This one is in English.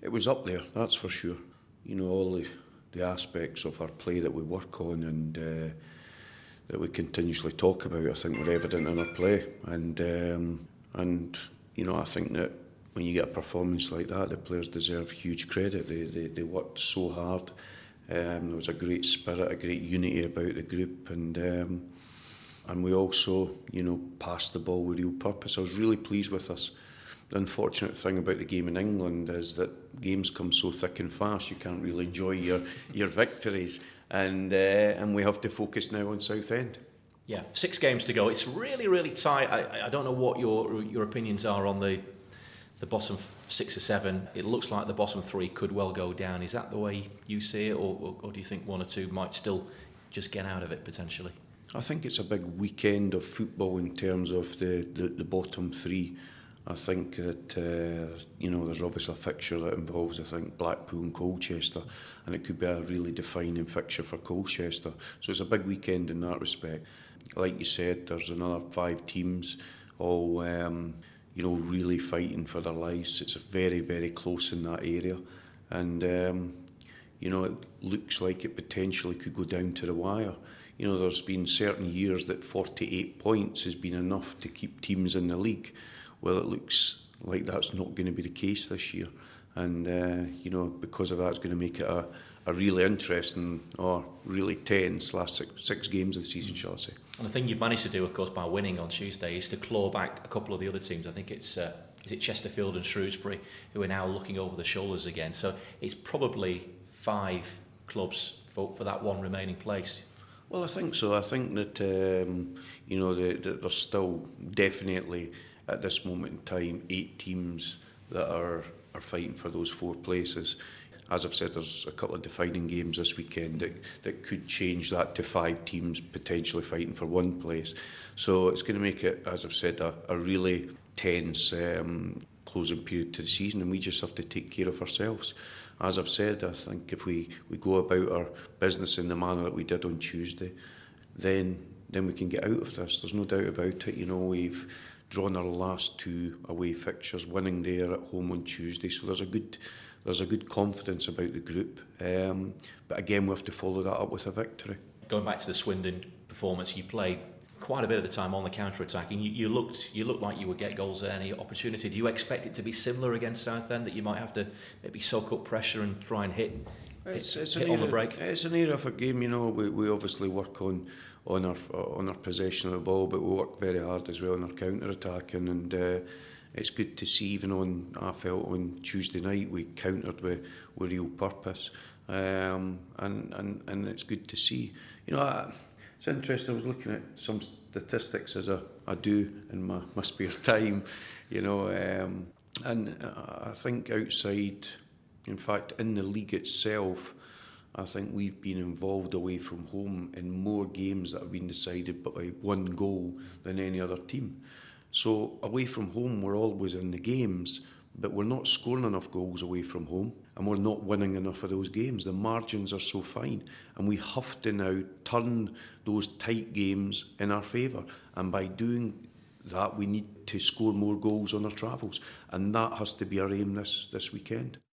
It was up there, that's for sure. You know, all the aspects of our play that we work on and that we continuously talk about, I think were evident in our play. And you know, I think that when you get a performance like that, the players deserve huge credit. They worked so hard. There was a great spirit, a great unity about the group, and we also, you know, passed the ball with real purpose. I was really pleased with us. The unfortunate thing about the game in England is that games come so thick and fast, you can't really enjoy your victories, and we have to focus now on Southend. Yeah, 6 games to go. It's really, really tight. I don't know what your opinions are on the bottom 6 or 7. It looks like the bottom 3 could well go down. Is that the way you see it, or do you think 1 or 2 might still just get out of it potentially? I think it's a big weekend of football in terms of the bottom 3. I think that you know, there's obviously a fixture that involves, I think, Blackpool and Colchester, and it could be a really defining fixture for Colchester. So it's a big weekend in that respect. Like you said, there's another 5 teams, all you know, really fighting for their lives. It's very, very close in that area, and you know, it looks like it potentially could go down to the wire. You know, there's been certain years that 48 points has been enough to keep teams in the league. Well, it looks like that's not going to be the case this year, and you know, because of that, it's going to make it a really interesting or really tense last six games of the season, shall I say. And the thing you've managed to do, of course, by winning on Tuesday is to claw back a couple of the other teams. I think it's is it Chesterfield and Shrewsbury who are now looking over the shoulders again. So it's probably 5 clubs for that one remaining place. Well, I think so. I think that you know, there's still definitely at this moment in time 8 teams that are fighting for those 4 places. As I've said, there's a couple of defining games this weekend that could change that to 5 teams potentially fighting for 1 place. So it's going to make it, as I've said, a really tense closing period to the season, and we just have to take care of ourselves. As I've said, I think if we go about our business in the manner that we did on Tuesday, then we can get out of this. There's no doubt about it. You know, we've drawn our last 2 away fixtures, winning there at home on Tuesday. So there's a good confidence about the group. But again, we have to follow that up with a victory. Going back to the Swindon performance, you played quite a bit of the time on the counter-attack, and you looked like you would get goals at any opportunity. Do you expect it to be similar against Southend, that you might have to maybe soak up pressure and try and hit on the break? It's an area of a game. You know, we obviously work on our possession of the ball, but we work very hard as well on our counter-attacking, and it's good to see. Even I felt on Tuesday night we countered with real purpose, and it's good to see. You know, it's interesting. I was looking at some statistics as I do in my spare time, you know, and I think outside, in fact, in the league itself, I think we've been involved away from home in more games that have been decided by 1 goal than any other team. So away from home, we're always in the games, but we're not scoring enough goals away from home, and we're not winning enough of those games. The margins are so fine, and we have to now turn those tight games in our favour. And by doing that, we need to score more goals on our travels, and that has to be our aim this weekend.